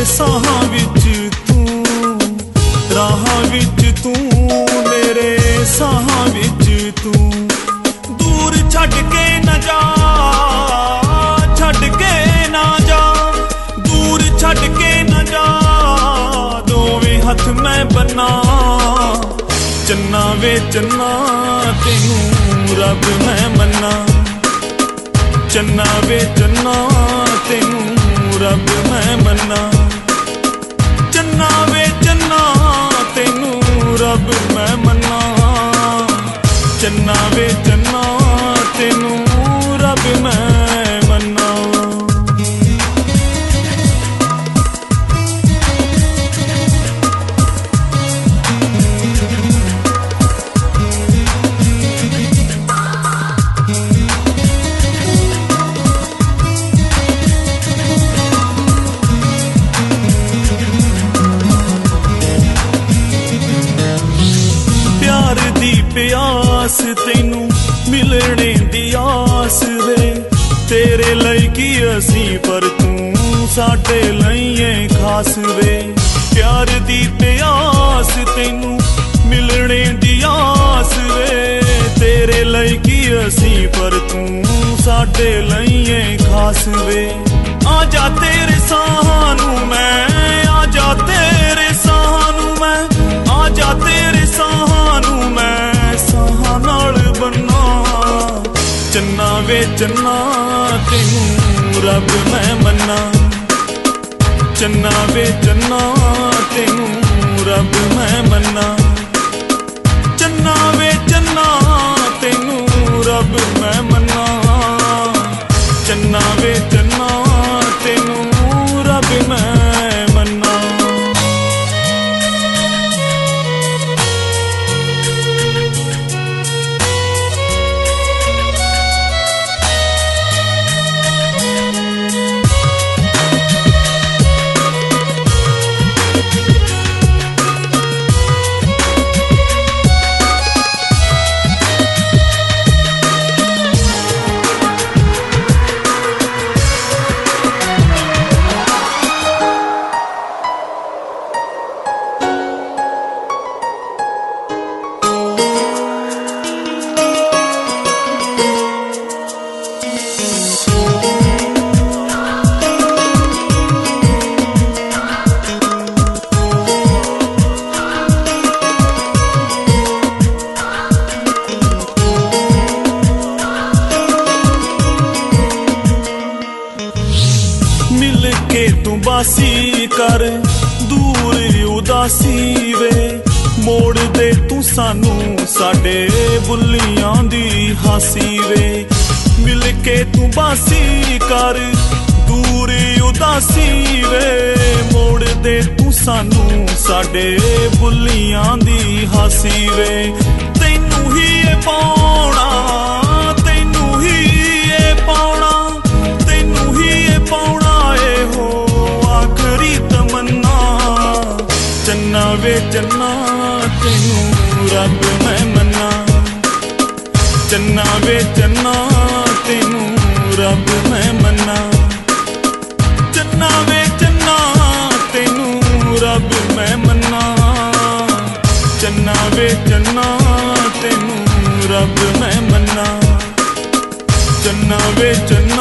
ਸਾਹਾਂ ਵਿੱਚ ਤੂੰ, ਰਾਹਾਂ ਵਿੱਚ ਤੂੰ, ਮੇਰੇ ਸਾਹਾਂ ਵਿੱਚ ਤੂੰ। ਦੂਰ ਛੱਡ ਕੇ ਨਾ ਜਾ, ਛੱਡ ਕੇ ਨਾ ਜਾ, ਦੂਰ ਛੱਡ ਕੇ ਨਾ ਜਾ, ਦੋਵੇਂ ਹੱਥ ਮੈਂ ਬੰਨਾ। ਚੰਨਾ ਵੇ ਚੰਨਾ ਤੈਨੂੰ ਰੱਬ ਮੈਂ ਮੰਨਾ, ਚੰਨਾ ਵੇ ਚੰਨਾ ਤੈਨੂੰ ਰੱਬ ਮੈਂ ਮੰਨਾ, ਚੰਨਾ ਵੇ ਚੰਨਾ ਤੈਨੂੰ ਰੱਬ ਮੈਂ ਮੰਨਾ, ਚੰਨਾ ਵੇ ਚੰਨਾ ਤੈਨੂੰ ਰੱਬ ਮੈਂ ਮੰਨਾ। ਪਿਆਸ ਤੈਨੂੰ ਮਿਲਣੇ ਦੀ ਆਸ ਵੇ, ਤੇਰੇ ਲਈ ਕੀ ਅਸੀਂ ਪਰ ਤੂੰ ਸਾਡੇ ਲਈ ਏ ਖਾਸ ਵੇ। ਪਿਆਰ ਦੀ ਪਿਆਸ ਤੈਨੂੰ ਮਿਲਣੇ ਦੀ ਆਸ ਵੇ, ਤੇਰੇ ਲਈ ਕੀ ਅਸੀਂ ਪਰ ਤੂੰ ਸਾਡੇ ਲਈ ਏ ਖਾਸ ਵੇ। ਆ ਜਾ ਤੇਰੇ ਸਾਹਾਂ ਨੂੰ ਮੈਂ, ਆ ਜਾ ਤੇਰੇ ਸਾਹਾਂ ਨੂੰ ਮੈਂ, ਆ ਜਾ ਤੇਰੇ ਸਾਹਾਂ ਨੂੰ ਮੈਂ ਸਾਹਾਂ ਨਾਲ ਬੰਨਾ। ਚੰਨਾ ਵੇ ਚੰਨਾ ਤੈਨੂੰ ਰੱਬ ਮੈਂ ਮੰਨਾ, ਚੰਨਾ ਵੇ ਚੰਨਾ ਤੈਨੂੰ ਰੱਬ ਮੈਂ ਮੰਨਾ, ਚੰਨਾ ਵੇ ਚੰਨਾ ਤੈਨੂੰ ਰੱਬ ਮੈਂ ਮੰਨਾ, ਚੰਨਾ ਵੇ ਚੰਨਾ ਤੈਨੂੰ ਰੱਬ ਮੈਂ ਮੰਨਾ। ਮਿਲ ਕੇ ਤੂੰ ਬਾਸੀ ਕਰ ਦੂਰ ਉਦਾਸੀ ਵੇ, ਮੋੜ ਦੇ ਤੂੰ ਸਾਨੂੰ ਸਾਡੇ ਬੁੱਲੀਆਂ ਦੀ ਹਾਸੀ ਵੇ। ਮਿਲ ਕੇ ਤੂੰ ਬਾਸੀ ਕਰ ਦੂਰ ਉਦਾਸੀ ਵੇ, ਮੋੜ ਦੇ ਤੂੰ ਸਾਨੂੰ ਸਾਡੇ ਬੁੱਲੀਆਂ ਦੀ ਹਾਸੀ ਵੇ। ਤੈਨੂੰ ਹੀ ਇਹ ਪਾਉਣਾ, ਤੈਨੂੰ ਹੀ ਇਹ ਪਾਉਣਾ, ਤੈਨੂੰ ਹੀ ਇਹ ਪਾਉਣਾ ਇਹੋ ਆਖਰੀ ਤਮੰਨਾ। ਚੰਨਾ ਵੇ ਚੰਨਾ ਤੈਨੂੰ ਰੱਬ ਮੈਂ ਮੰਨਾ, ਚੰਨਾ ਵੇ ਚੰਨਾ ਤੈਨੂੰ ਰੱਬ ਮੈਂ ਮੰਨਾ, ਚੰਨਾ ਵੇ ਚੰਨਾ ਤੈਨੂੰ ਰੱਬ ਮੈਂ ਮੰਨਾ, ਚੰਨਾ ਵੇ ਚੰਨਾ ਤੈਨੂੰ ਰੱਬ ਮੈਂ ਮੰਨਾ, ਚੰਨਾ ਵੇ ਚੰਨਾ